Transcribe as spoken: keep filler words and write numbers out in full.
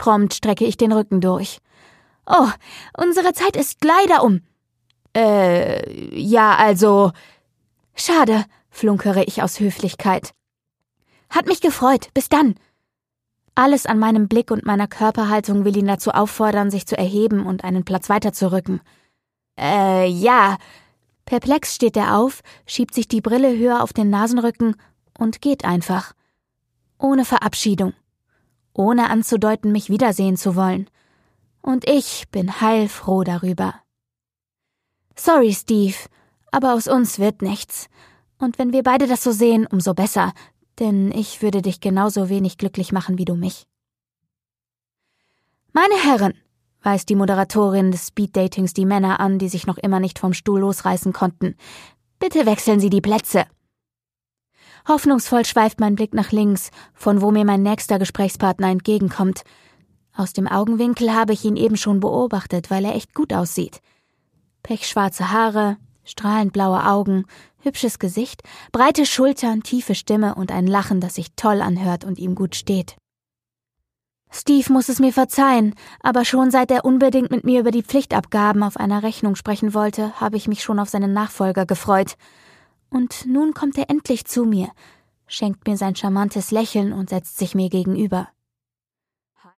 Prompt strecke ich den Rücken durch. »Oh, unsere Zeit ist leider um.« »Äh, ja, also...« »Schade«, flunkere ich aus Höflichkeit. »Hat mich gefreut. Bis dann.« Alles an meinem Blick und meiner Körperhaltung will ihn dazu auffordern, sich zu erheben und einen Platz weiter zu rücken. »Äh, ja...« Perplex steht er auf, schiebt sich die Brille höher auf den Nasenrücken und geht einfach. Ohne Verabschiedung. Ohne anzudeuten, mich wiedersehen zu wollen. Und ich bin heilfroh darüber. »Sorry, Steve, aber aus uns wird nichts. Und wenn wir beide das so sehen, umso besser, denn ich würde dich genauso wenig glücklich machen wie du mich.« »Meine Herren«, weist die Moderatorin des Speeddatings die Männer an, die sich noch immer nicht vom Stuhl losreißen konnten. »Bitte wechseln Sie die Plätze.« Hoffnungsvoll schweift mein Blick nach links, von wo mir mein nächster Gesprächspartner entgegenkommt. Aus dem Augenwinkel habe ich ihn eben schon beobachtet, weil er echt gut aussieht. Pechschwarze Haare, strahlend blaue Augen, hübsches Gesicht, breite Schultern, tiefe Stimme und ein Lachen, das sich toll anhört und ihm gut steht. Steve muss es mir verzeihen, aber schon seit er unbedingt mit mir über die Pflichtabgaben auf einer Rechnung sprechen wollte, habe ich mich schon auf seinen Nachfolger gefreut. Und nun kommt er endlich zu mir, schenkt mir sein charmantes Lächeln und setzt sich mir gegenüber.